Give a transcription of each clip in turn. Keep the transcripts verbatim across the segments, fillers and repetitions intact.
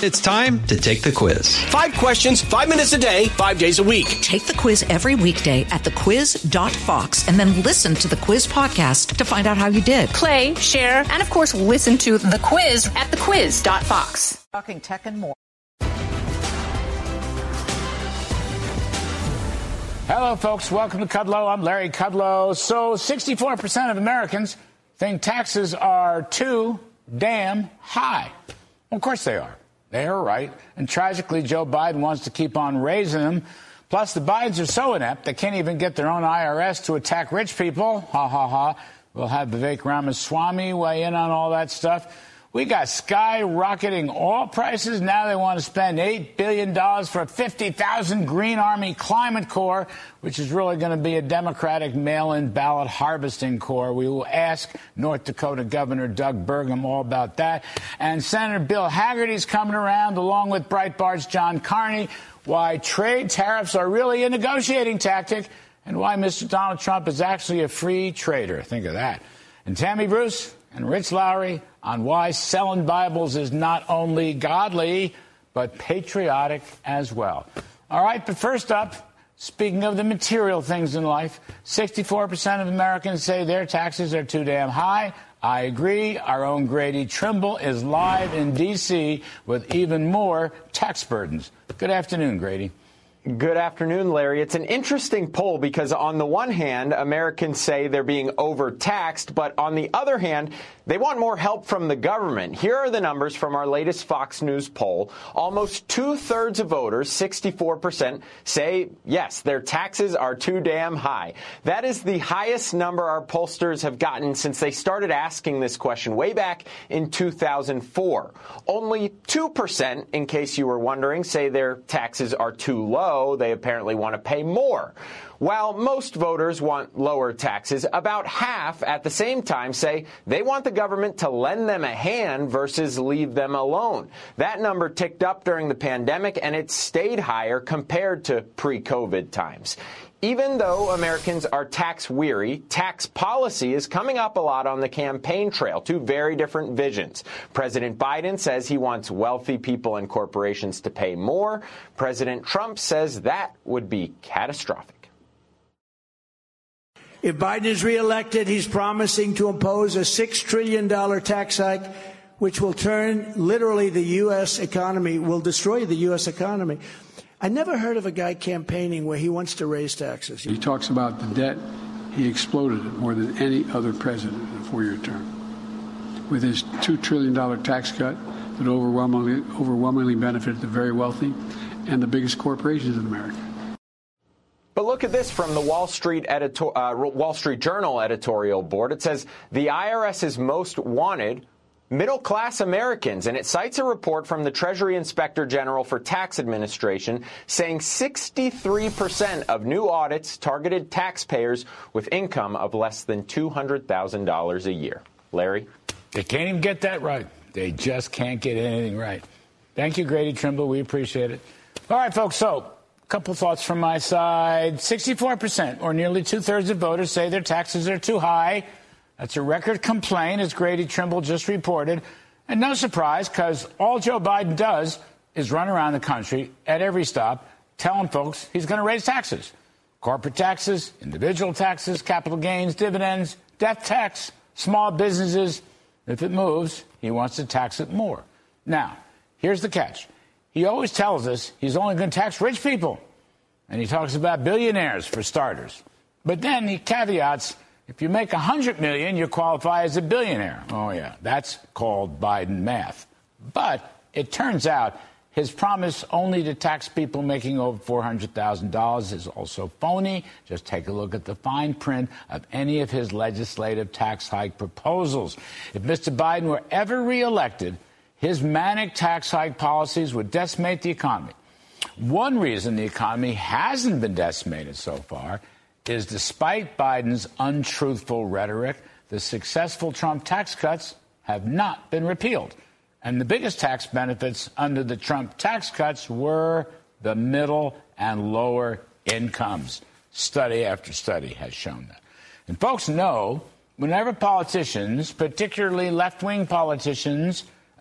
It's time to take the quiz. Five questions, five minutes a day, five days a week. Take the quiz every weekday at the quiz dot fox and then listen to the quiz podcast to find out how you did. Play, share, and of course, listen to the quiz at the quiz dot fox. Talking tech and more. Hello, folks. Welcome to Kudlow. I'm Larry Kudlow. So sixty-four percent of Americans think taxes are too damn high. Well, of course they are. They are right. And tragically, Joe Biden wants to keep on raising them. Plus, the Bidens are so inept they can't even get their own I R S to attack rich people. Ha, ha, ha. We'll have Vivek Ramaswamy weigh in on all that stuff. We got skyrocketing oil prices. Now they want to spend eight billion dollars for a fifty thousand Green Army Climate Corps, which is really going to be a Democratic mail-in ballot harvesting corps. We will ask North Dakota Governor Doug Burgum all about that. And Senator Bill Hagerty's coming around, along with Breitbart's John Carney, why trade tariffs are really a negotiating tactic and why Mister Donald Trump is actually a free trader. Think of that. And Tammy Bruce and Rich Lowry on why selling Bibles is not only godly, but patriotic as well. All right, but first up, speaking of the material things in life, sixty-four percent of Americans say their taxes are too damn high. I agree. Our own Grady Trimble is live in D C with even more tax burdens. Good afternoon, Grady. Good afternoon, Larry. It's an interesting poll because on the one hand, Americans say they're being overtaxed, but on the other hand, they want more help from the government. Here are the numbers from our latest Fox News poll. Almost two-thirds of voters, sixty-four percent, say, yes, their taxes are too damn high. That is the highest number our pollsters have gotten since they started asking this question way back in two thousand four. Only two percent, in case you were wondering, say their taxes are too low. They apparently want to pay more. While most voters want lower taxes, about half at the same time say they want the government to lend them a hand versus leave them alone. That number ticked up during the pandemic, and it stayed higher compared to pre-COVID times. Even though Americans are tax-weary, tax policy is coming up a lot on the campaign trail, two very different visions. President Biden says he wants wealthy people and corporations to pay more. President Trump says that would be catastrophic. If Biden is reelected, he's promising to impose a six trillion dollars tax hike, which will turn literally the U S economy, will destroy the U S economy. I never heard of a guy campaigning where he wants to raise taxes. He talks about the debt. He exploded it more than any other president in a four-year term. With his two trillion dollars tax cut that overwhelmingly, overwhelmingly benefited the very wealthy and the biggest corporations in America. But look at this from the Wall Street editor, uh, Wall Street Journal editorial board. It says the I R S is most wanted middle-class Americans, and it cites a report from the Treasury Inspector General for Tax Administration saying sixty-three percent of new audits targeted taxpayers with income of less than two hundred thousand dollars a year. Larry? They can't even get that right. They just can't get anything right. Thank you, Grady Trimble. We appreciate it. All right, folks, so a couple thoughts from my side. sixty-four percent, or nearly two-thirds of voters, say their taxes are too high. That's a record complaint, as Grady Trimble just reported. And no surprise, because all Joe Biden does is run around the country at every stop telling folks he's going to raise taxes. Corporate taxes, individual taxes, capital gains, dividends, death tax, small businesses. If it moves, he wants to tax it more. Now, here's the catch. He always tells us he's only going to tax rich people. And he talks about billionaires, for starters. But then he caveats, if you make one hundred million dollars, you qualify as a billionaire. Oh, yeah, that's called Biden math. But it turns out his promise only to tax people making over four hundred thousand dollars is also phony. Just take a look at the fine print of any of his legislative tax hike proposals. If Mister Biden were ever reelected, his manic tax hike policies would decimate the economy. One reason the economy hasn't been decimated so far is, despite Biden's untruthful rhetoric, the successful Trump tax cuts have not been repealed. And the biggest tax benefits under the Trump tax cuts were the middle and lower incomes. Study after study has shown that. And folks know, whenever politicians, particularly left-wing politicians,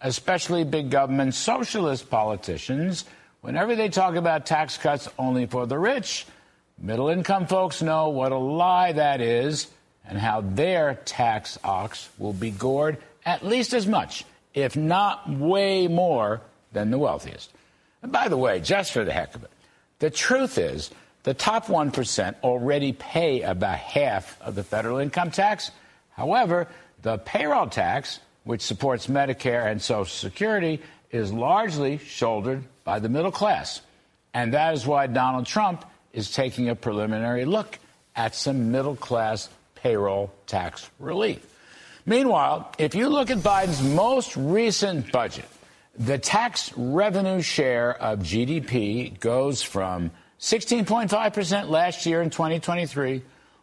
especially big government socialist politicians, whenever they talk about tax cuts only for the rich, middle-income folks know what a lie that is and how their tax ox will be gored at least as much, if not way more, than the wealthiest. And by the way, just for the heck of it, the truth is the top one percent already pay about half of the federal income tax. However, the payroll tax, which supports Medicare and Social Security, is largely shouldered by the middle class. And that is why Donald Trump is taking a preliminary look at some middle-class payroll tax relief. Meanwhile, if you look at Biden's most recent budget, the tax revenue share of G D P goes from sixteen point five percent last year in twenty twenty-three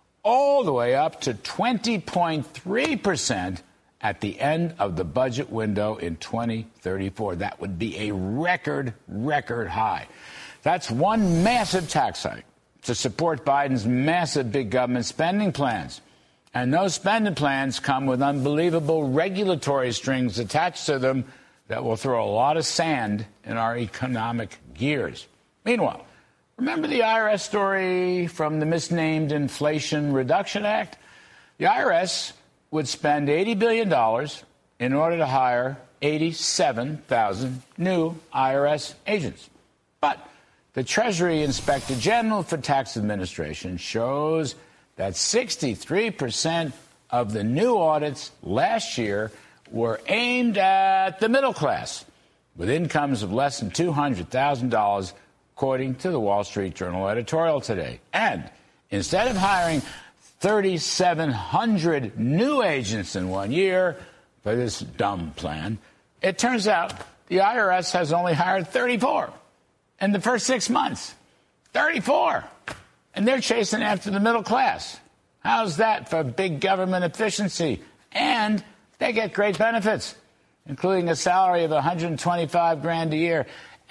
all the way up to twenty point three percent at the end of the budget window in twenty thirty-four. That would be a record, record high. That's one massive tax hike to support Biden's massive big government spending plans. And those spending plans come with unbelievable regulatory strings attached to them that will throw a lot of sand in our economic gears. Meanwhile, remember the I R S story from the misnamed Inflation Reduction Act? The I R S would spend eighty billion dollars in order to hire eighty-seven thousand new I R S agents. But the Treasury Inspector General for Tax Administration shows that sixty-three percent of the new audits last year were aimed at the middle class, with incomes of less than two hundred thousand dollars, according to the Wall Street Journal editorial today. And instead of hiring three thousand seven hundred new agents in one year for this dumb plan, it turns out the I R S has only hired thirty-four in the first six months. thirty-four. And they're chasing after the middle class. How's that for big government efficiency? And they get great benefits, including a salary of one hundred twenty-five grand a year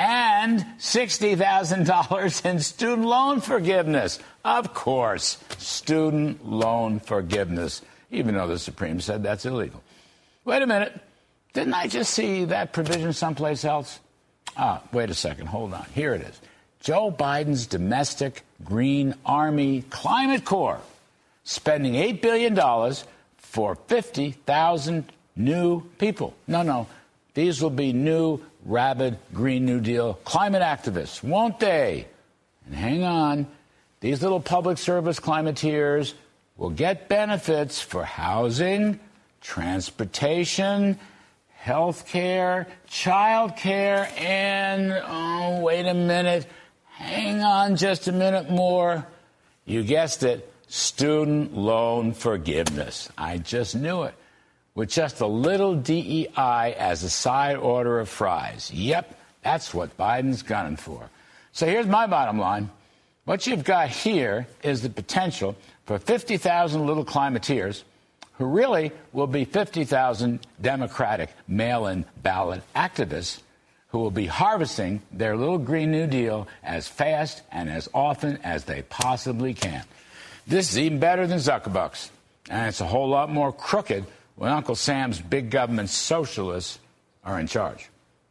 and sixty thousand dollars in student loan forgiveness. Of course, student loan forgiveness, even though the Supreme said that's illegal. Wait a minute. Didn't I just see that provision someplace else? Ah, wait a second. Hold on. Here it is. Joe Biden's domestic Green Army Climate Corps spending eight billion dollars for fifty thousand new people. No, no. These will be new, rabid Green New Deal climate activists, won't they? And hang on. These little public service climateers will get benefits for housing, transportation, health care, child care, and, oh, wait a minute. Hang on just a minute more. You guessed it. Student loan forgiveness. I just knew it. With just a little D E I as a side order of fries. Yep, that's what Biden's gunning for. So here's my bottom line. What you've got here is the potential for fifty thousand little climateers who really will be fifty thousand Democratic mail-in ballot activists who will be harvesting their little Green New Deal as fast and as often as they possibly can. This is even better than Zuckerbucks, and it's a whole lot more crooked when Uncle Sam's big government socialists are in charge.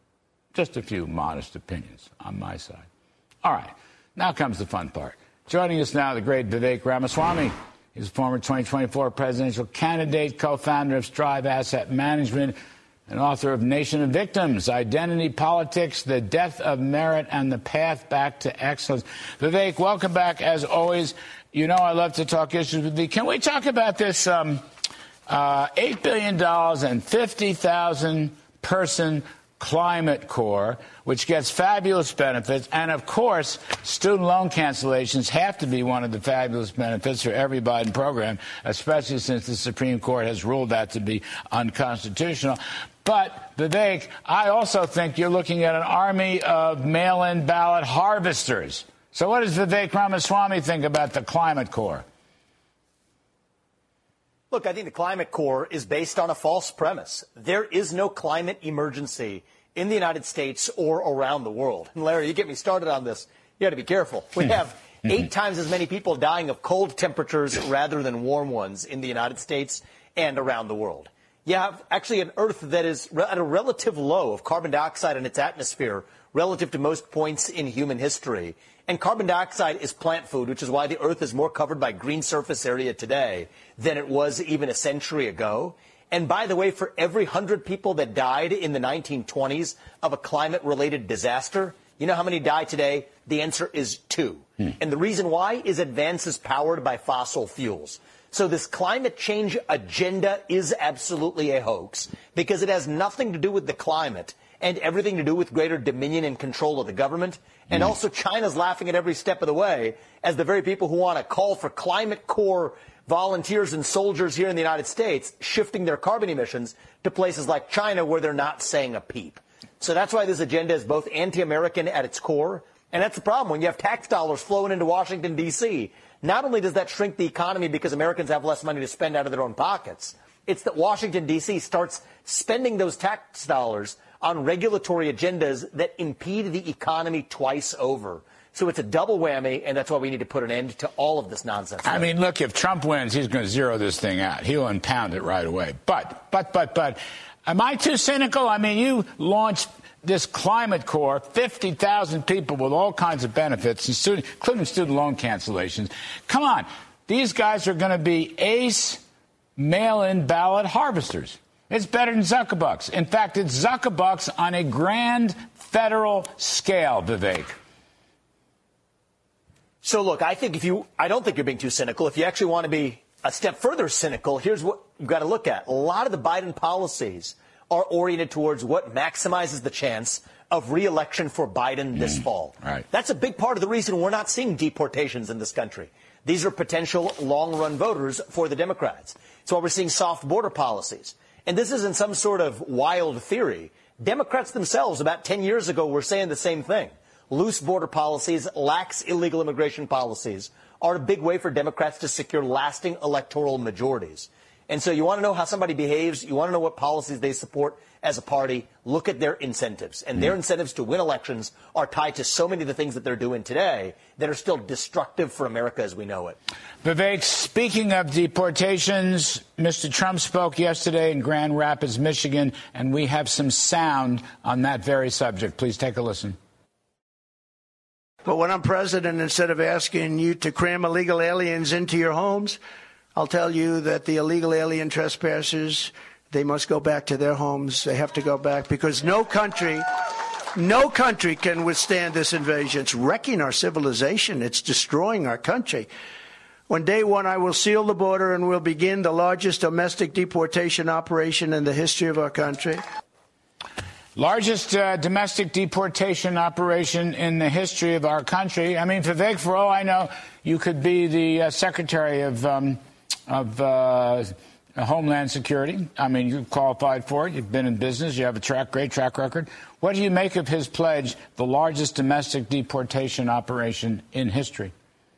Just a few modest opinions on my side. All right, now comes the fun part. Joining us now, the great Vivek Ramaswamy. He's a former twenty twenty-four presidential candidate, co-founder of Strive Asset Management, and author of Nation of Victims, Identity Politics, The Death of Merit, and the Path Back to Excellence. Vivek, welcome back, as always. You know I love to talk issues with you. Can we talk about this um, uh, eight billion dollars and fifty thousand person Climate Corps, which gets fabulous benefits, and, of course, student loan cancellations have to be one of the fabulous benefits for every Biden program, especially since the Supreme Court has ruled that to be unconstitutional. But, Vivek, I also think you're looking at an army of mail-in ballot harvesters. So what does Vivek Ramaswamy think about the Climate Corps? Look, I think the Climate Corps is based on a false premise. There is no climate emergency in the United States or around the world. And Larry, you get me started on this. You got to be careful. We have eight times as many people dying of cold temperatures rather than warm ones in the United States and around the world. you have actually an Earth that is at a relative low of carbon dioxide in its atmosphere relative to most points in human history. And carbon dioxide is plant food, which is why the Earth is more covered by green surface area today than it was even a century ago. And by the way, for every one hundred people that died in the nineteen twenties of a climate-related disaster, you know how many die today? The answer is two. Hmm. And the reason why is advances powered by fossil fuels. So this climate change agenda is absolutely a hoax because it has nothing to do with the climate and everything to do with greater dominion and control of the government. And mm. also China's laughing at every step of the way as the very people who want to call for climate core volunteers and soldiers here in the United States shifting their carbon emissions to places like China where they're not saying a peep. So that's why this agenda is both anti-American at its core. And that's the problem. When you have tax dollars flowing into Washington, D C, not only does that shrink the economy because Americans have less money to spend out of their own pockets, it's that Washington, D C starts spending those tax dollars on regulatory agendas that impede the economy twice over. So it's a double whammy, and that's why we need to put an end to all of this nonsense. I mean, look, if Trump wins, he's going to zero this thing out. He'll impound it right away. But, but, but, but, am I too cynical? I mean, you launched this Climate Corps, fifty thousand people with all kinds of benefits, including student loan cancellations. Come on. These guys are going to be ace mail-in ballot harvesters. It's better than Zuckerbucks. In fact, it's Zuckerbucks on a grand federal scale, Vivek. So, look, I think if you – I don't think you're being too cynical. If you actually want to be a step further cynical, here's what you've got to look at. A lot of the Biden policies are oriented towards what maximizes the chance of re-election for Biden this mm, fall. Right. That's a big part of the reason we're not seeing deportations in this country. These are potential long-run voters for the Democrats. It's why we're seeing soft border policies. And this isn't some sort of wild theory. Democrats themselves about ten years ago were saying the same thing. Loose border policies, lax illegal immigration policies are a big way for Democrats to secure lasting electoral majorities. And so you want to know how somebody behaves, you want to know what policies they support as a party, look at their incentives. And their incentives to win elections are tied to so many of the things that they're doing today that are still destructive for America as we know it. Vivek, speaking of deportations, Mister Trump spoke yesterday in Grand Rapids, Michigan, and we have some sound on that very subject. Please take a listen. But when I'm president, instead of asking you to cram illegal aliens into your homes, I'll tell you that the illegal alien trespassers, they must go back to their homes. They have to go back because no country, no country can withstand this invasion. It's wrecking our civilization. It's destroying our country. On day one, I will seal the border and we'll begin the largest domestic deportation operation in the history of our country. Largest uh, domestic deportation operation in the history of our country. I mean, Vivek, for all I know, you could be the uh, Secretary of um, of uh, Homeland Security. I mean, you're qualified for it. You've been in business. You have a track, great track record. What do you make of his pledge, the largest domestic deportation operation in history?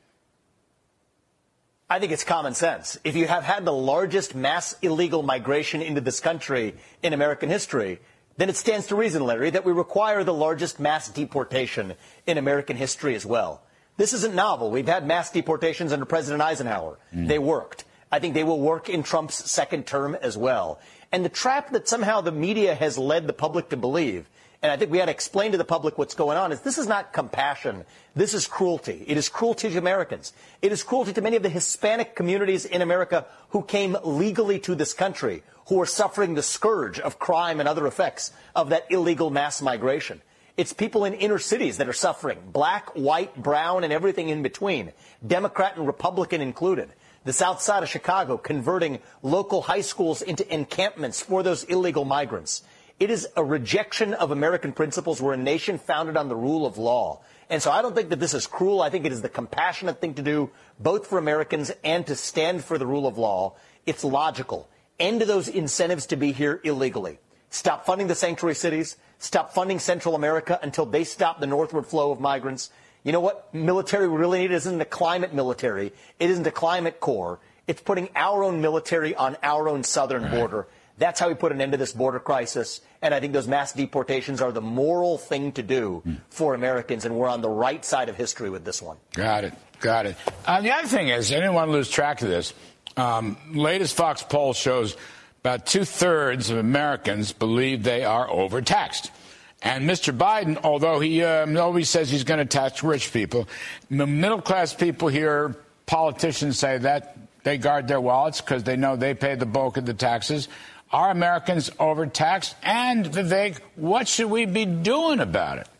I think it's common sense. If you have had the largest mass illegal migration into this country in American history, then it stands to reason, Larry, that we require the largest mass deportation in American history as well. This isn't novel. We've had mass deportations under President Eisenhower. Mm. They worked. I think they will work in Trump's second term as well. And the trap that somehow the media has led the public to believe, and I think we had to explain to the public what's going on, is this is not compassion. This is cruelty. It is cruelty to Americans. It is cruelty to many of the Hispanic communities in America who came legally to this country, who are suffering the scourge of crime and other effects of that illegal mass migration. It's people in inner cities that are suffering, black, white, brown, and everything in between, Democrat and Republican included. The south side of Chicago converting local high schools into encampments for those illegal migrants. It is a rejection of American principles. We're a nation founded on the rule of law. And so I don't think that this is cruel. I think it is the compassionate thing to do, both for Americans and to stand for the rule of law. It's logical. End those incentives to be here illegally. Stop funding the sanctuary cities. Stop funding Central America until they stop the northward flow of migrants. You know what military we really need isn't a climate military. It isn't a climate corps. It's putting our own military on our own southern right. border. That's how we put an end to this border crisis. And I think those mass deportations are the moral thing to do mm. for Americans. And we're on the right side of history with this one. Got it. Got it. Uh, the other thing is, I didn't want to lose track of this. Um, latest Fox poll shows about two-thirds of Americans believe they are overtaxed. And Mister Biden, although he um, always says he's going to tax rich people, middle-class people hear politicians say that they guard their wallets because they know they pay the bulk of the taxes. Are Americans overtaxed? And, Vivek, what should we be doing about it?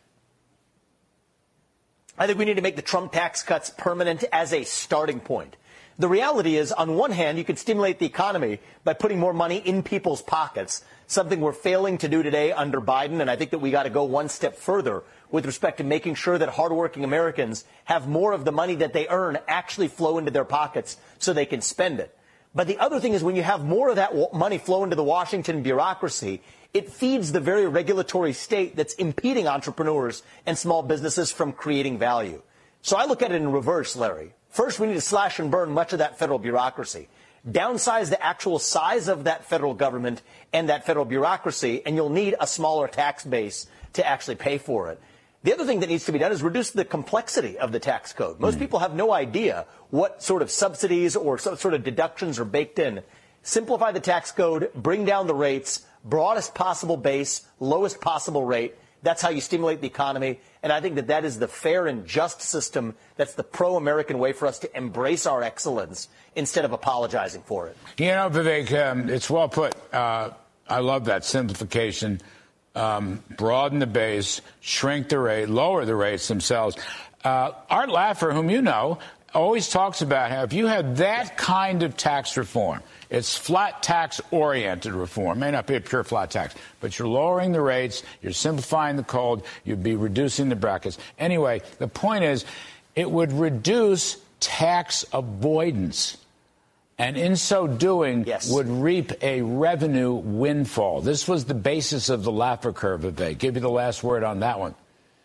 I think we need to make the Trump tax cuts permanent as a starting point. The reality is, on one hand, you could stimulate the economy by putting more money in people's pockets, something we're failing to do today under Biden. And I think that we got to go one step further with respect to making sure that hardworking Americans have more of the money that they earn actually flow into their pockets so they can spend it. But the other thing is, when you have more of that money flow into the Washington bureaucracy, it feeds the very regulatory state that's impeding entrepreneurs and small businesses from creating value. So I look at it in reverse, Larry. First, we need to slash and burn much of that federal bureaucracy. Downsize the actual size of that federal government and that federal bureaucracy, and you'll need a smaller tax base to actually pay for it. The other thing that needs to be done is reduce the complexity of the tax code. Most mm. people have no idea what sort of subsidies or sort of deductions are baked in. Simplify the tax code, bring down the rates, broadest possible base, lowest possible rate. That's how you stimulate the economy. And I think that that is the fair and just system. That's the pro-American way for us to embrace our excellence instead of apologizing for it. You know, Vivek, um, it's well put. Uh, I love that simplification. Um, broaden the base, shrink the rate, lower the rates themselves. Uh, Art Laffer, whom you know, always talks about how if you have that kind of tax reform, it's flat tax oriented reform, may not be a pure flat tax, but you're lowering the rates, you're simplifying the code, you'd be reducing the brackets. Anyway, the point is it would reduce tax avoidance. And in so doing, yes. would reap a revenue windfall. This was the basis of the Laffer curve, Vivek. Give you the last word on that one.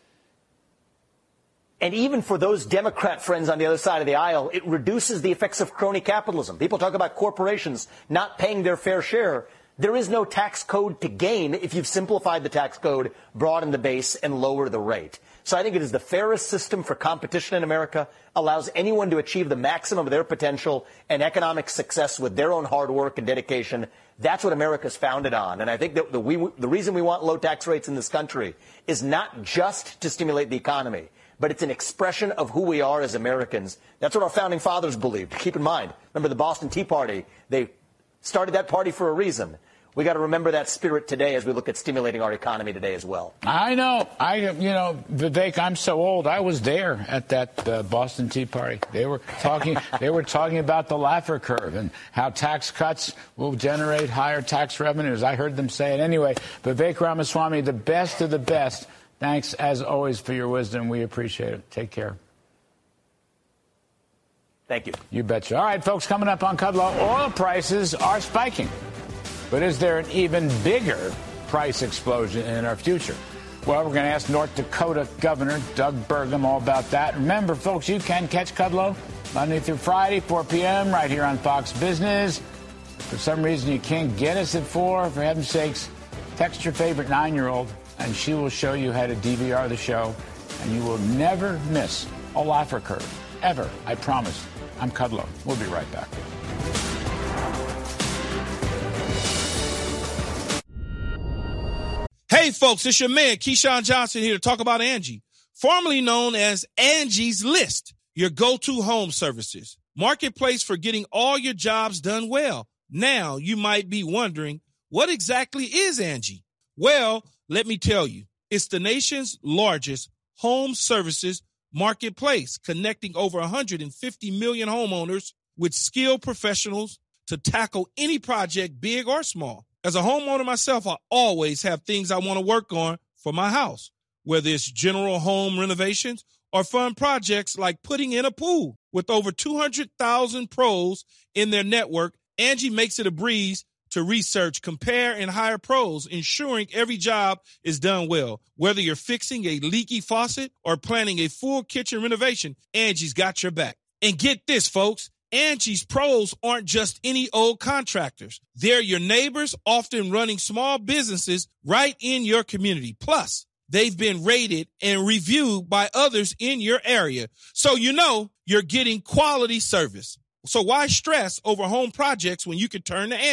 And even for those Democrat friends on the other side of the aisle, it reduces the effects of crony capitalism. People talk about corporations not paying their fair share. There is no tax code to gain if you've simplified the tax code, broadened the base, and lowered the rate. So I think it is the fairest system for competition in America, allows anyone to achieve the maximum of their potential and economic success with their own hard work and dedication. That's what America's founded on. And I think that the, we, the reason we want low tax rates in this country is not just to stimulate the economy, but it's an expression of who we are as Americans. That's what our founding fathers believed. Keep in mind, remember the Boston Tea Party? They started that party for a reason. We got to remember that spirit today as we look at stimulating our economy today as well. I know. I, you know, Vivek, I'm so old. I was there at that uh, Boston Tea Party. They were talking. They were talking about the Laffer curve and how tax cuts will generate higher tax revenues. I heard them say it anyway. Vivek Ramaswamy, the best of the best. Thanks, as always, for your wisdom. We appreciate it. Take care. Thank you. You betcha. All right, folks, coming up on Kudlow, oil prices are spiking. But is there an even bigger price explosion in our future? Well, we're going to ask North Dakota Governor Doug Burgum all about that. Remember, folks, you can catch Kudlow Monday through Friday, four p.m. right here on Fox Business. For some reason, you can't get us at four. For heaven's sakes, text your favorite nine-year-old, and she will show you how to D V R the show, and you will never miss a Laffer curve, ever. I promise. I'm Kudlow. We'll be right back. Hey, folks, it's your man, Keyshawn Johnson, here to talk about Angie, formerly known as Angie's List, your go-to home services. Marketplace for getting all your jobs done well. Now, you might be wondering, what exactly is Angie? Well, let me tell you, it's the nation's largest home services marketplace, connecting over one hundred fifty million homeowners with skilled professionals to tackle any project, big or small. As a homeowner myself, I always have things I want to work on for my house, whether it's general home renovations or fun projects like putting in a pool. With over two hundred thousand pros in their network, Angie makes it a breeze to research, compare, and hire pros, ensuring every job is done well. Whether you're fixing a leaky faucet or planning a full kitchen renovation, Angie's got your back. And get this, folks. Angie's pros aren't just any old contractors. They're your neighbors, often running small businesses right in your community. Plus, they've been rated and reviewed by others in your area. So you know you're getting quality service. So why stress over home projects when you can turn to Angie?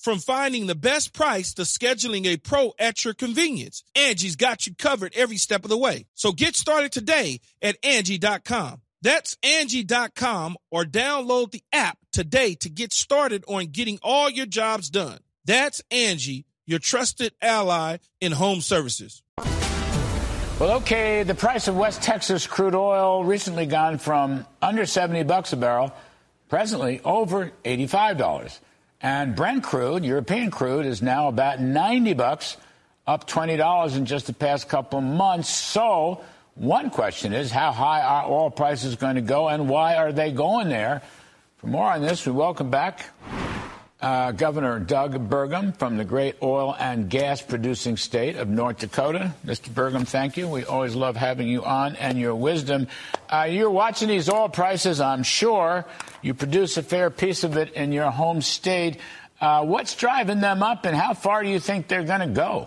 From finding the best price to scheduling a pro at your convenience, Angie's got you covered every step of the way. So get started today at Angie dot com. That's Angie dot com, or download the app today to get started on getting all your jobs done. That's Angie, your trusted ally in home services. Well, okay, the price of West Texas crude oil recently gone from under seventy bucks a barrel, presently over eighty-five dollars. And Brent crude, European crude, is now about ninety bucks, up twenty dollars in just the past couple of months. So one question is, how high are oil prices going to go, and why are they going there? For more on this, we welcome back uh, Governor Doug Burgum from the great oil and gas producing state of North Dakota. Mister Burgum, thank you. We always love having you on and your wisdom. Uh, you're watching these oil prices, I'm sure. You produce a fair piece of it in your home state. Uh, what's driving them up, and how far do you think they're going to go?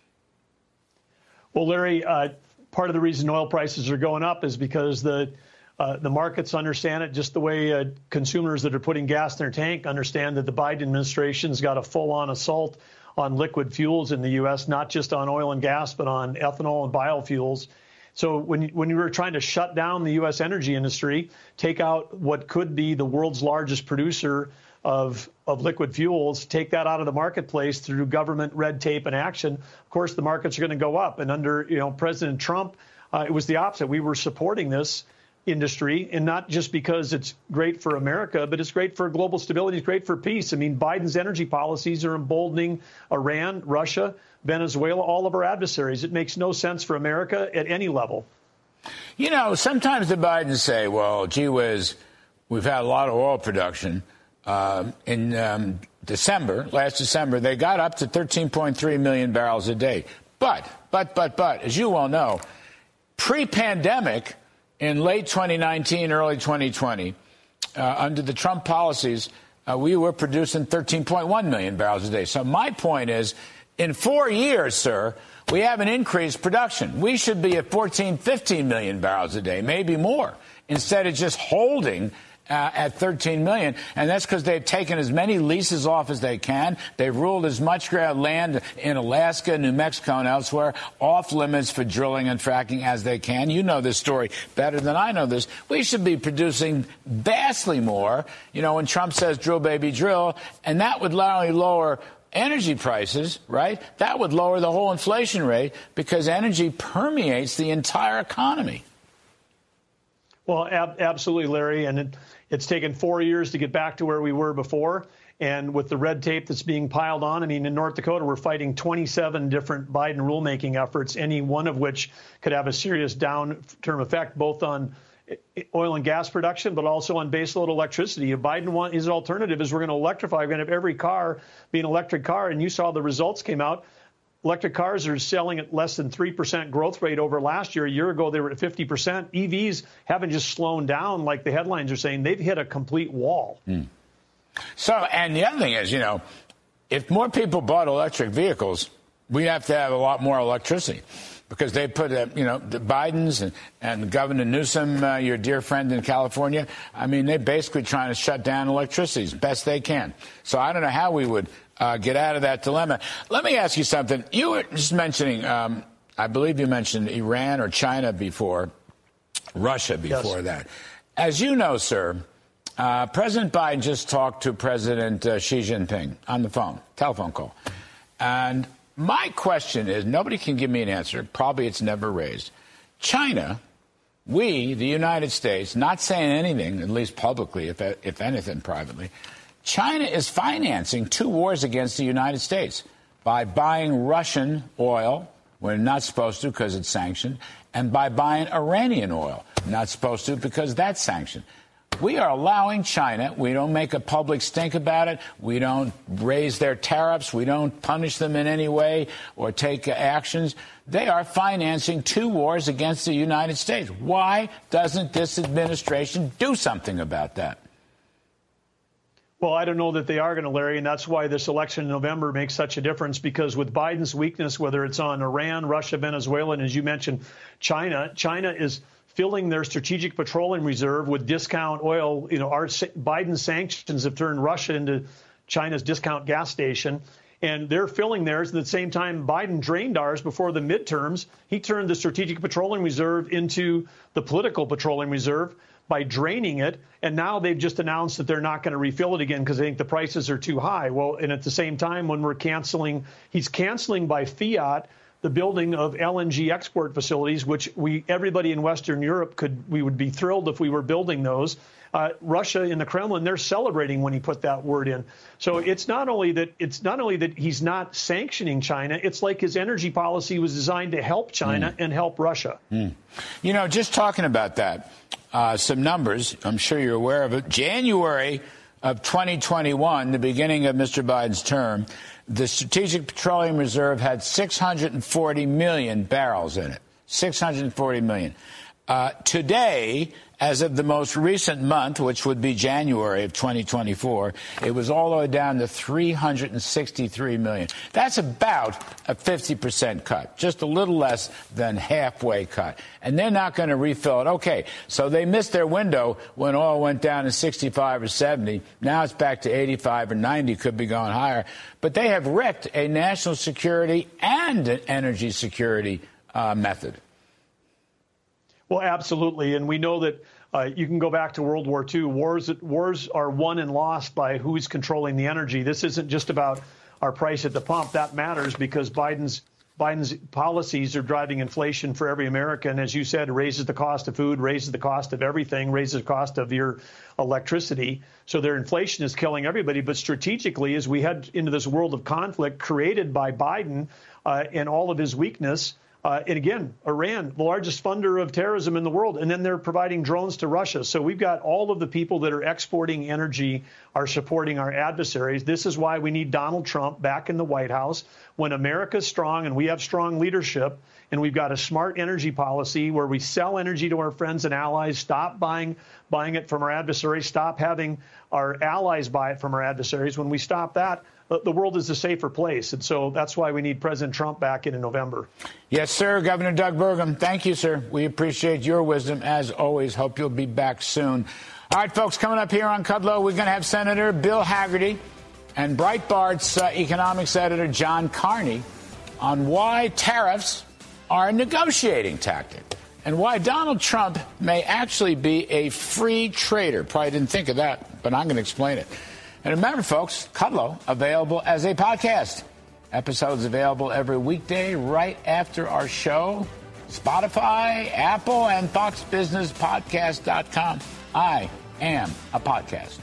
Well, Larry, uh, part of the reason oil prices are going up is because the uh, the markets understand it, just the way uh, consumers that are putting gas in their tank understand that the Biden administration's got a full-on assault on liquid fuels in the U S, not just on oil and gas, but on ethanol and biofuels. So when, when you were trying to shut down the U S energy industry, take out what could be the world's largest producer of, of liquid fuels, take that out of the marketplace through government red tape and action, of course, the markets are going to go up. And under, you know, President Trump, uh, it was the opposite. We were supporting this industry, and not just because it's great for America, but it's great for global stability. It's great for peace. I mean, Biden's energy policies are emboldening Iran, Russia, Venezuela, all of our adversaries. It makes no sense for America at any level. You know, sometimes the Bidens say, well, gee whiz, we've had a lot of oil production. Uh, in um, December, last December, they got up to thirteen point three million barrels a day. But, but, but, but, as you well know, pre-pandemic, in late twenty nineteen, early twenty twenty, uh, under the Trump policies, uh, we were producing thirteen point one million barrels a day. So my point is, in four years, sir, we haven't increased production. We should be at fourteen, fifteen million barrels a day, maybe more, instead of just holding Uh, at thirteen million, and that's because they've taken as many leases off as they can. They've ruled as much land in Alaska, New Mexico, and elsewhere off limits for drilling and fracking as they can. You know this story better than I know this. We should be producing vastly more, you know, when Trump says drill, baby, drill, and that would not only lower energy prices, right? That would lower the whole inflation rate because energy permeates the entire economy. Well, ab- absolutely, Larry. And it, it's taken four years to get back to where we were before. And with the red tape that's being piled on, I mean, in North Dakota, we're fighting twenty-seven different Biden rulemaking efforts, any one of which could have a serious down-term effect, both on oil and gas production, but also on baseload electricity. If Biden want, his alternative is we're going to electrify. We're going to have every car be an electric car. And you saw the results came out. Electric cars are selling at less than three percent growth rate over last year. A year ago, they were at fifty percent. E Vs haven't just slowed down like the headlines are saying. They've hit a complete wall. Mm. So, and the other thing is, you know, if more people bought electric vehicles, we'd have to have a lot more electricity because they put, uh, you know, the Bidens and, and Governor Newsom, uh, your dear friend in California, I mean, they're basically trying to shut down electricity as best they can. So I don't know how we would Uh, get out of that dilemma. Let me ask you something. You were just mentioning, um, I believe you mentioned Iran or China before, Russia before yes. that. As you know, sir, uh, President Biden just talked to President uh, Xi Jinping on the phone, telephone call. And my question is, nobody can give me an answer. Probably it's never raised. China, we, the United States, not saying anything, at least publicly, if, if anything privately, China is financing two wars against the United States by buying Russian oil, we're not supposed to because it's sanctioned, and by buying Iranian oil, not supposed to because that's sanctioned. We are allowing China. We don't make a public stink about it. We don't raise their tariffs. We don't punish them in any way or take uh, actions. They are financing two wars against the United States. Why doesn't this administration do something about that? Well, I don't know that they are going to, Larry, and that's why this election in November makes such a difference, because with Biden's weakness, whether it's on Iran, Russia, Venezuela, and as you mentioned, China, China is filling their strategic petroleum reserve with discount oil. You know, our Biden sanctions have turned Russia into China's discount gas station. And they're filling theirs. At the same time, Biden drained ours before the midterms. He turned the Strategic Petroleum Reserve into the Political Petroleum Reserve by draining it. And now they've just announced that they're not going to refill it again because they think the prices are too high. Well, and at the same time, when we're canceling, he's canceling by fiat the building of L N G export facilities, which we everybody in Western Europe could we would be thrilled if we were building those. Uh, Russia in the Kremlin, they're celebrating when he put that word in. So it's not only that it's not only that he's not sanctioning China. It's like his energy policy was designed to help China mm. and help Russia. Mm. You know, just talking about that, uh, some numbers. I'm sure you're aware of it. January of twenty twenty-one, the beginning of Mister Biden's term, the Strategic Petroleum Reserve had six hundred forty million barrels in it. six hundred forty million. Uh, today, as of the most recent month, which would be January of twenty twenty-four, it was all the way down to three hundred sixty-three million. That's about a fifty percent cut, just a little less than halfway cut. And they're not going to refill it. Okay, so they missed their window when oil went down to sixty-five or seventy. Now it's back to eighty-five or ninety, could be going higher. But they have wrecked a national security and an energy security uh, method. Well, absolutely. And we know that uh, you can go back to World War Two. Wars, wars are won and lost by who's controlling the energy. This isn't just about our price at the pump. That matters because Biden's Biden's policies are driving inflation for every American. As you said, raises the cost of food, raises the cost of everything, raises the cost of your electricity. So their inflation is killing everybody. But strategically, as we head into this world of conflict created by Biden uh, and all of his weakness, Uh, and again, Iran, the largest funder of terrorism in the world, and then they're providing drones to Russia. So we've got all of the people that are exporting energy are supporting our adversaries. This is why we need Donald Trump back in the White House. When America's strong and we have strong leadership and we've got a smart energy policy where we sell energy to our friends and allies, stop buying buying it from our adversaries, stop having our allies buy it from our adversaries. When we stop that, the world is a safer place. And so that's why we need President Trump back in in November. Yes, sir. Governor Doug Burgum, thank you, sir. We appreciate your wisdom, as always. Hope you'll be back soon. All right, folks, coming up here on Kudlow, we're going to have Senator Bill Hagerty and Breitbart's uh, economics editor John Carney on why tariffs are a negotiating tactic and why Donald Trump may actually be a free trader. Probably didn't think of that, but I'm going to explain it. And remember, folks, Kudlow, available as a podcast. Episodes available every weekday right after our show. Spotify, Apple, and fox business podcast dot com. I am a podcast.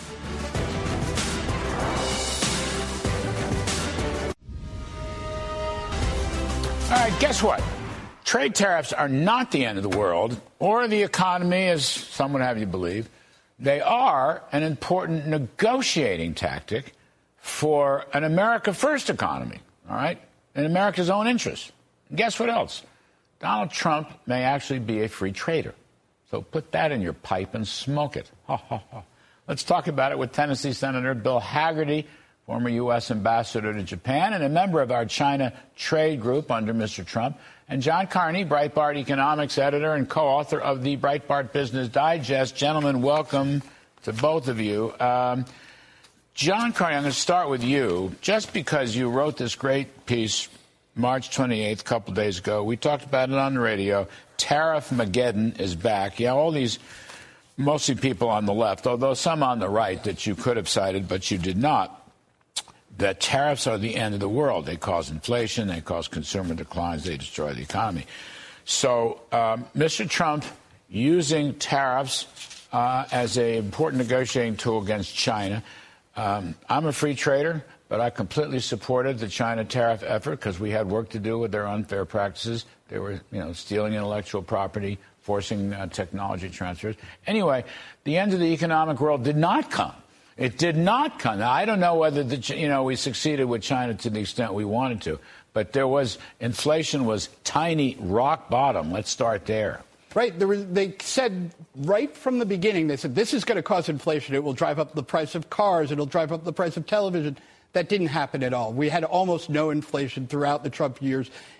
All right, guess what? Trade tariffs are not the end of the world or the economy, as some would have you believe. They are an important negotiating tactic for an America First economy, all right, in America's own interest. And guess what else? Donald Trump may actually be a free trader. So put that in your pipe and smoke it. Ha, ha, ha. Let's talk about it with Tennessee Senator Bill Hagerty, former U S ambassador to Japan and a member of our China trade group under Mister Trump, and John Carney, Breitbart economics editor and co-author of the Breitbart Business Digest. Gentlemen, welcome to both of you. Um, John Carney, I'm going to start with you. Just because you wrote this great piece March twenty-eighth, a couple days ago, we talked about it on the radio. Tariff-mageddon is back. Yeah, all these mostly people on the left, although some on the right that you could have cited, but you did not, that tariffs are the end of the world. They cause inflation, they cause consumer declines, they destroy the economy. So um, Mister Trump using tariffs uh, as an important negotiating tool against China. Um, I'm a free trader, but I completely supported the China tariff effort because we had work to do with their unfair practices. They were, you know, stealing intellectual property, forcing uh, technology transfers. Anyway, the end of the economic world did not come. It did not come. Now, I don't know whether the, you know we succeeded with China to the extent we wanted to, but there was inflation was tiny rock bottom. Let's start there. Right. There was, they said right from the beginning, they said this is going to cause inflation. It will drive up the price of cars. It'll drive up the price of television. That didn't happen at all. We had almost no inflation throughout the Trump years.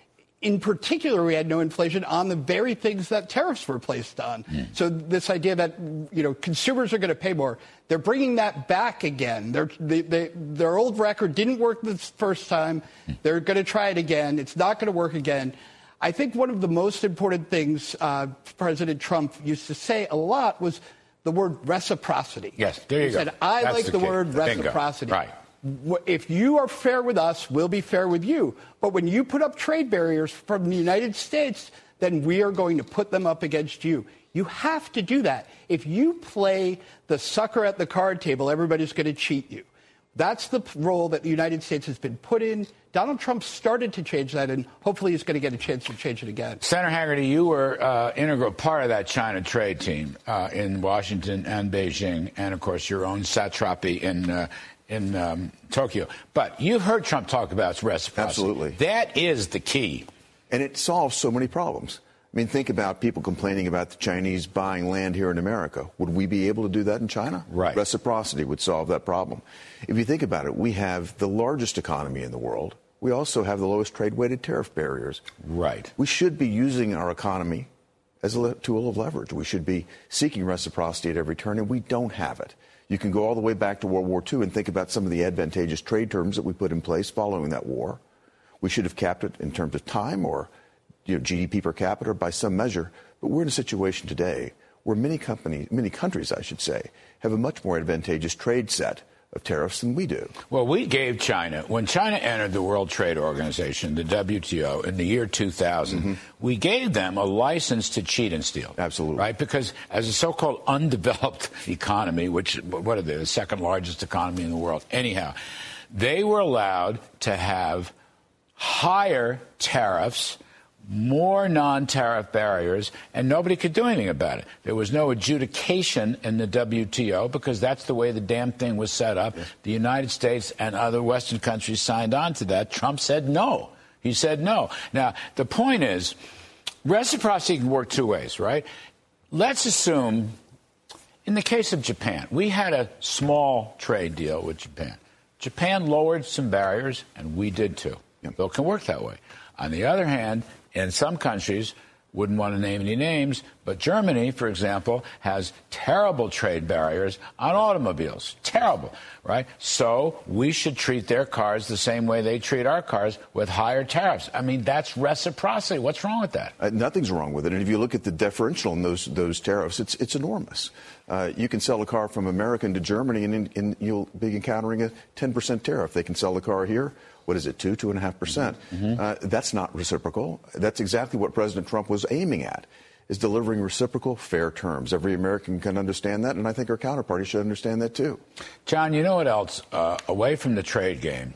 in particular, we had no inflation on the very things that tariffs were placed on. Mm. So this idea that, you know, consumers are going to pay more, they're bringing that back again. They're, they, they, their old record didn't work the first time. Mm. They're going to try it again. It's not going to work again. I think one of the most important things uh, President Trump used to say a lot was the word reciprocity. Yes, there you he go. He said, I That's like the, the key. word reciprocity. Bingo. Right. If you are fair with us, we'll be fair with you. But when you put up trade barriers from the United States, then we are going to put them up against you. You have to do that. If you play the sucker at the card table, everybody's going to cheat you. That's the role that the United States has been put in. Donald Trump started to change that, and hopefully he's going to get a chance to change it again. Senator Hagerty, you were uh, integral part of that China trade team uh, in Washington and Beijing, and, of course, your own satrapy in uh, in um, Tokyo. But you've heard Trump talk about reciprocity. Absolutely. That is the key. And it solves so many problems. I mean, think about people complaining about the Chinese buying land here in America. Would we be able to do that in China? Right. Reciprocity would solve that problem. If you think about it, we have the largest economy in the world. We also have the lowest trade-weighted tariff barriers. Right. We should be using our economy as a tool of leverage. We should be seeking reciprocity at every turn, and we don't have it. You can go all the way back to World War Two and think about some of the advantageous trade terms that we put in place following that war. We should have capped it in terms of time or you know, G D P per capita by some measure. But we're in a situation today where many companies, many countries, I should say, have a much more advantageous trade set of tariffs than we do. Well, we gave China, when China entered the World Trade Organization, the W T O, in the year two thousand, mm-hmm. we gave them a license to cheat and steal. Absolutely. Right? Because as a so-called undeveloped economy, which, what are they, the second largest economy in the world, anyhow, they were allowed to have higher tariffs, more non-tariff barriers, and nobody could do anything about it. There was no adjudication in the W T O because that's the way the damn thing was set up. Yes. The United States and other Western countries signed on to that. Trump said no. He said no. Now, the point is, reciprocity can work two ways, right? Let's assume, in the case of Japan, we had a small trade deal with Japan. Japan lowered some barriers, and we did too. Yep. So it can work that way. On the other hand, in some countries, wouldn't want to name any names, but Germany, for example, has terrible trade barriers on automobiles. Terrible, right? So we should treat their cars the same way they treat our cars, with higher tariffs. I mean, that's reciprocity. What's wrong with that? Uh, nothing's wrong with it. And if you look at the differential in those those tariffs, it's it's enormous. Uh, you can sell a car from America to Germany, and, in, and you'll be encountering a ten percent tariff. They can sell the car here. What is it, two, two and a half percent? Mm-hmm. Uh, that's not reciprocal. That's exactly what President Trump was aiming at, is delivering reciprocal, fair terms. Every American can understand that, and I think our counterparty should understand that, too. John, you know what else? Uh, away from the trade game,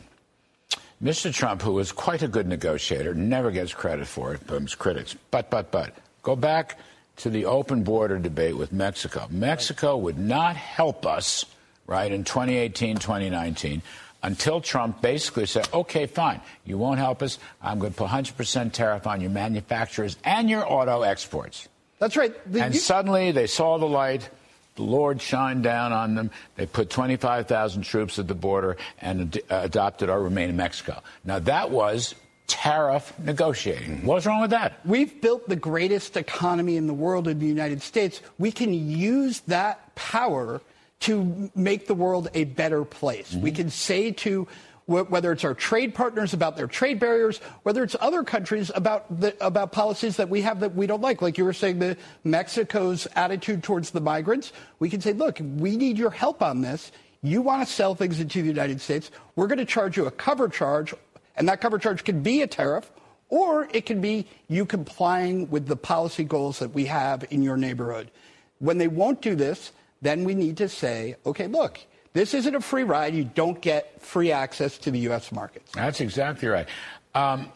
Mister Trump, who was quite a good negotiator, never gets credit for it from his critics. But, but, but, go back to the open border debate with Mexico. Mexico would not help us, right, in twenty eighteen, twenty nineteen, until Trump basically said, OK, fine, you won't help us. I'm going to put one hundred percent tariff on your manufacturers and your auto exports. That's right. The, and you... suddenly they saw the light. The Lord shined down on them. They put twenty-five thousand troops at the border and ad- adopted or remain in Mexico. Now, that was tariff negotiating. What's wrong with that? We've built the greatest economy in the world in the United States. We can use that power to make the world a better place. Mm-hmm. We can say to wh- whether it's our trade partners about their trade barriers, whether it's other countries about the, about policies that we have that we don't like, like you were saying, the Mexico's attitude towards the migrants. We can say, look, we need your help on this. You want to sell things into the United States. We're going to charge you a cover charge, and that cover charge can be a tariff, or it can be you complying with the policy goals that we have in your neighborhood. When they won't do this, then we need to say, OK, look, this isn't a free ride. You don't get free access to the U S markets. That's exactly right. Um,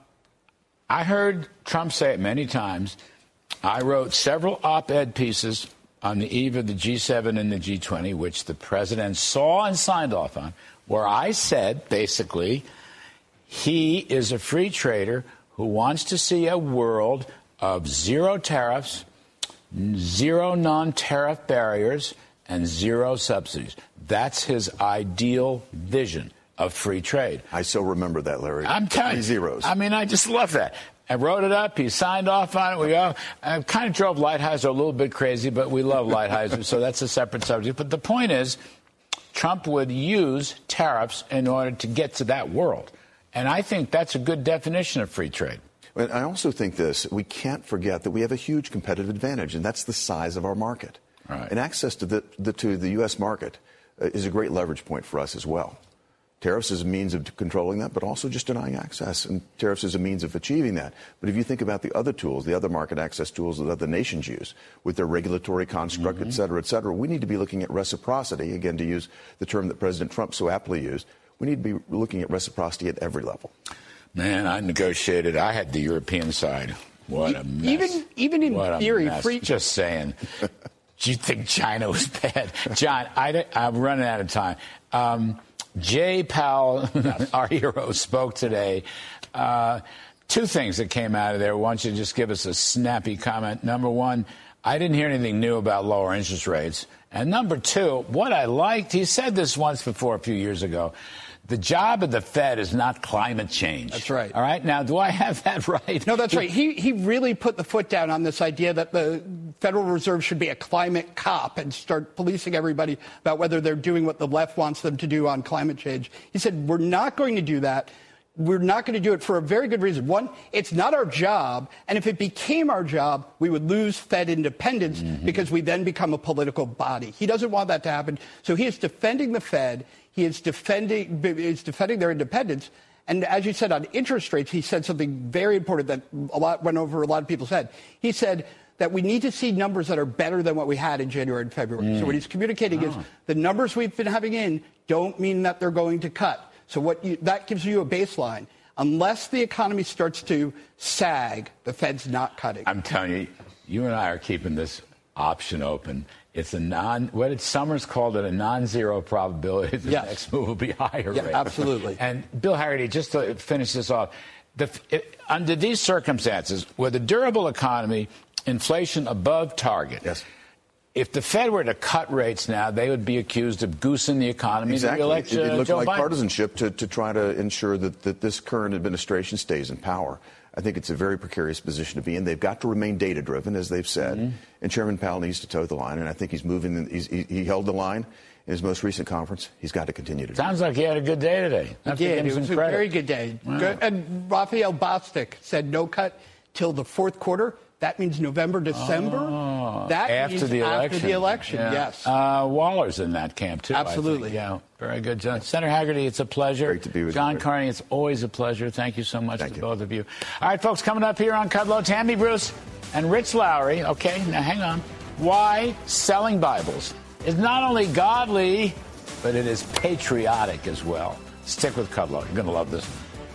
I heard Trump say it many times. I wrote several op-ed pieces on the eve of the G seven and the G twenty, which the president saw and signed off on, where I said, basically, he is a free trader who wants to see a world of zero tariffs, zero non-tariff barriers, and zero subsidies. That's his ideal vision of free trade. I so remember that, Larry. I'm telling you. Zeros. I mean, I just love that. I wrote it up. He signed off on it. We all I kind of drove Lighthizer a little bit crazy, but we love Lighthizer, so that's a separate subject. But the point is, Trump would use tariffs in order to get to that world. And I think that's a good definition of free trade. And I also think this, we can't forget that we have a huge competitive advantage, and that's the size of our market. Right. And access to the, the, to the U S market uh, is a great leverage point for us as well. Tariffs is a means of controlling that, but also just denying access. And tariffs is a means of achieving that. But if you think about the other tools, the other market access tools that other nations use with their regulatory construct, mm-hmm. et cetera, et cetera, we need to be looking at reciprocity, again, to use the term that President Trump so aptly used. We need to be looking at reciprocity at every level. Man, I negotiated. I had the European side. What a mess. Even, even in what theory, free. Just saying. Do you think China was bad? John, I, I'm running out of time. Um, Jay Powell, yes. our hero, spoke today. Uh, two things that came out of there. Why don't you just give us a snappy comment? Number one, I didn't hear anything new about lower interest rates. And number two, what I liked, he said this once before a few years ago, the job of the Fed is not climate change. That's right. All right. Now, do I have that right? No, that's right. He he really put the foot down on this idea that the Federal Reserve should be a climate cop and start policing everybody about whether they're doing what the left wants them to do on climate change. He said, we're not going to do that. We're not going to do it for a very good reason. One, it's not our job. And if it became our job, we would lose Fed independence mm-hmm. because we then become a political body. He doesn't want that to happen. So he is defending the Fed. He is defending, is defending their independence. And as you said, on interest rates, he said something very important that a lot went over a lot of people's head. He said that we need to see numbers that are better than what we had in January and February. Mm. So what he's communicating oh. is the numbers we've been having in don't mean that they're going to cut. So what you, that gives you a baseline. Unless the economy starts to sag, the Fed's not cutting. I'm telling you, you and I are keeping this option open. It's a non, what it, Summers called it a non-zero probability the yes. next move will be higher yeah, rate. Absolutely. And Bill Haggerty, just to finish this off, the, it, under these circumstances, with a durable economy, inflation above target, yes. if the Fed were to cut rates now, they would be accused of goosing the economy. Exactly. Elect, uh, it, it looked Joe like Biden. partisanship to, to try to ensure that, that this current administration stays in power. I think it's a very precarious position to be in. They've got to remain data-driven, as they've said. Mm-hmm. And Chairman Powell needs to toe the line, and I think he's moving. He's, he, he held the line in his most recent conference. He's got to continue to do Sounds like he had a good day today. He did. It was a very good day. Wow. Good. And Raphael Bostic said no cut till the fourth quarter. That means November, December. Oh, that after means the election. After the election, yeah. yes. Uh, Waller's in that camp, too. Absolutely. Yeah, very good, John. Senator Haggerty, it's a pleasure. Great to be with John you. Carney, it's always a pleasure. Thank you so much Thank to you. both of you. All right, folks, coming up here on Kudlow, Tammy Bruce and Rich Lowry. Okay, now hang on. Why selling Bibles is not only godly, but it is patriotic as well. Stick with Kudlow. You're going to love this.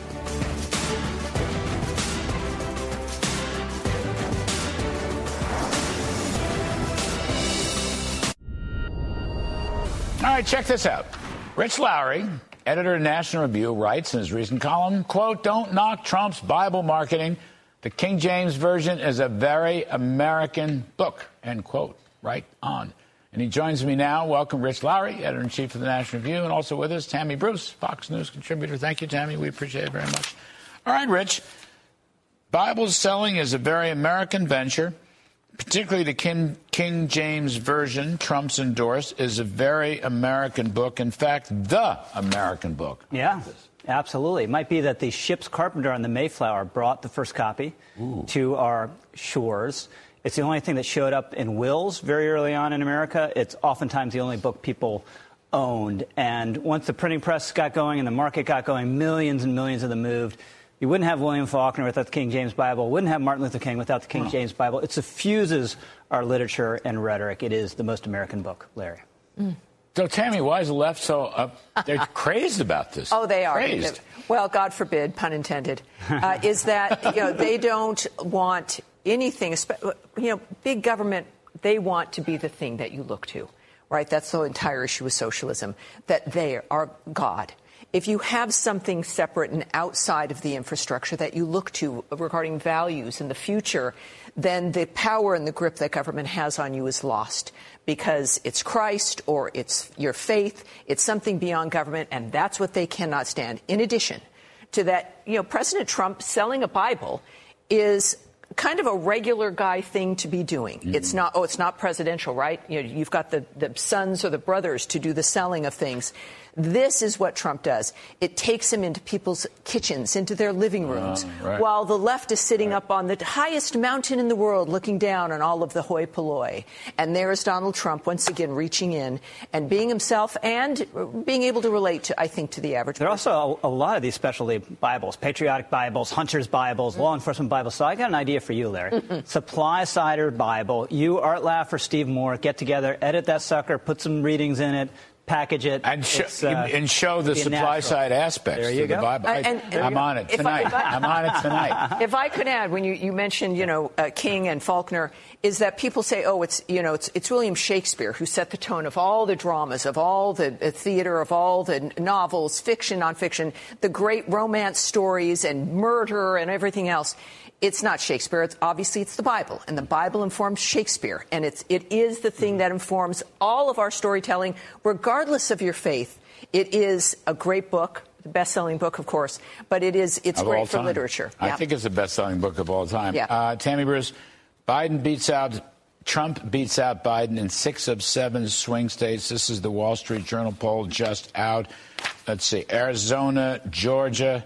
All right, check this out. Rich Lowry, editor of National Review, writes in his recent column, quote, "Don't knock Trump's Bible marketing. The King James Version is a very American book," end quote. Right on. And he joins me now. Welcome, Rich Lowry, editor-in-chief of the National Review, and also with us, Tammy Bruce, Fox News contributor. Thank you, Tammy. We appreciate it very much. All right, Rich. Bible selling is a very American venture. Particularly the King, King James Version, Trump's endorsed, is a very American book. In fact, the American book. Yeah, absolutely. It might be that the ship's carpenter on the Mayflower brought the first copy Ooh. to our shores. It's the only thing that showed up in wills very early on in America. It's oftentimes the only book people owned. And once the printing press got going and the market got going, millions and millions of them moved. You wouldn't have William Faulkner without the King James Bible. Wouldn't have Martin Luther King without the King oh. James Bible. It suffuses our literature and rhetoric. It is the most American book, Larry. Mm. So, Tammy, why is the left so up? They're crazed about this. Oh, they are. Crazed. Well, God forbid, pun intended, uh, is that, you know, they don't want anything, you know, big government, they want to be the thing that you look to, right? That's the entire issue with socialism, that they are God. If you have something separate and outside of the infrastructure that you look to regarding values in the future, then the power and the grip that government has on you is lost because it's Christ or it's your faith. It's something beyond government, and that's what they cannot stand. In addition to that, you know, President Trump selling a Bible is kind of a regular guy thing to be doing. Mm. It's not, oh, it's not presidential, right? You know, you've got the, the sons or the brothers to do the selling of things. This is what Trump does. It takes him into people's kitchens, into their living rooms, uh, right. while the left is sitting right. up on the highest mountain in the world looking down on all of the hoi polloi. And there is Donald Trump once again reaching in and being himself and being able to relate to, I think, to the average There person. are also a, a lot of these specialty Bibles, patriotic Bibles, hunters' Bibles, mm-hmm. law enforcement Bibles. So I got an idea for you, Larry. Mm-hmm. Supply Cider Bible. You, Art Laffer, Steve Moore, get together, edit that sucker, put some readings in it, package it, and, sh- uh, and show the supply natural. side aspects there you to go. the Bible. I, and, and, I'm on it tonight. If I, if I, I'm on it tonight. If I could add, when you, you mentioned, you know, uh, King and Faulkner, is that people say, oh, it's, you know, it's, it's William Shakespeare who set the tone of all the dramas, of all the uh, theater, of all the novels, fiction, nonfiction, the great romance stories and murder and everything else. It's not Shakespeare. It's obviously it's the Bible, and the Bible informs Shakespeare, and it's it is the thing that informs all of our storytelling, regardless of your faith. It is a great book, the best-selling book, of course, but it is it's Of great for time. literature. I Yeah. think it's the best-selling book of all time. Yeah. Uh, Tammy Bruce, Biden beats out Trump beats out Biden in six of seven swing states. This is the Wall Street Journal poll just out. Let's see, Arizona, Georgia,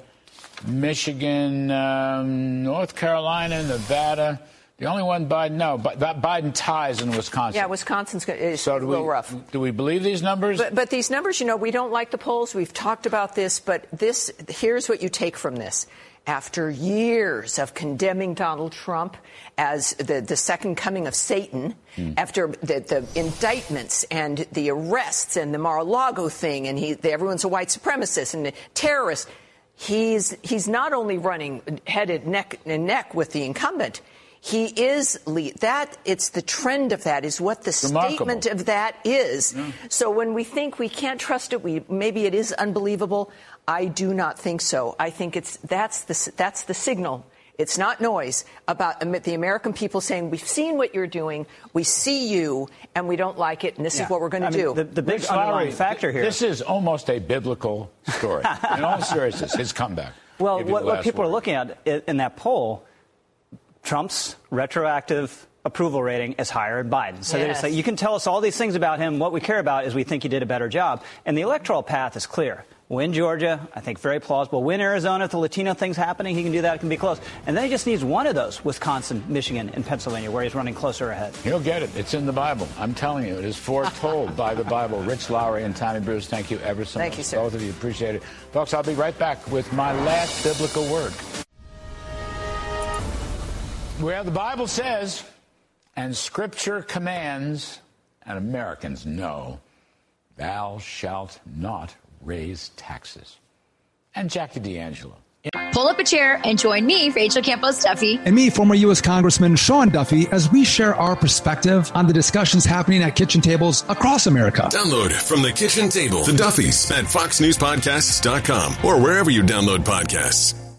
Michigan, um, North Carolina, Nevada. The only one Biden, no, but Biden ties in Wisconsin. Yeah, Wisconsin's is so a little we, rough. Do we believe these numbers? But, but these numbers, you know, we don't like the polls. We've talked about this, but this here's what you take from this. After years of condemning Donald Trump as the, the second coming of Satan, mm. after the, the indictments and the arrests and the Mar-a-Lago thing, and he, everyone's a white supremacist and a terrorist, he's he's not only running headed neck and neck with the incumbent. He is lead. That it's the trend of that is what the Remarkable. statement of that is. Yeah. So when we think we can't trust it, we maybe it is unbelievable. I do not think so. I think it's that's the that's the signal. It's not noise about the American people saying we've seen what you're doing, we see you, and we don't like it, and this yeah. is what we're going to I mean, do. The, the big underlying factor here. This is almost a biblical story. In all seriousness, his comeback. Well, what, what people word. are looking at in that poll, Trump's retroactive approval rating is higher than Biden. So yes. They just say, you can tell us all these things about him. What we care about is we think he did a better job. And the electoral path is clear. Win Georgia, I think very plausible. Win Arizona, if the Latino thing's happening, he can do that. It can be close. And then he just needs one of those, Wisconsin, Michigan, and Pennsylvania, where he's running closer ahead. He'll get it. It's in the Bible. I'm telling you, it is foretold by the Bible. Rich Lowry and Tammy Bruce, thank you ever so thank much. You, sir. Both of you, appreciate it. Folks, I'll be right back with my last biblical word. Well, the Bible says, and Scripture commands, and Americans know, thou shalt not raise taxes. And Jackie D'Angelo. Pull up a chair and join me, Rachel Campos Duffy. And me, former U S Congressman Sean Duffy, as we share our perspective on the discussions happening at kitchen tables across America. Download from the kitchen table the Duffys at fox news podcasts dot com or wherever you download podcasts.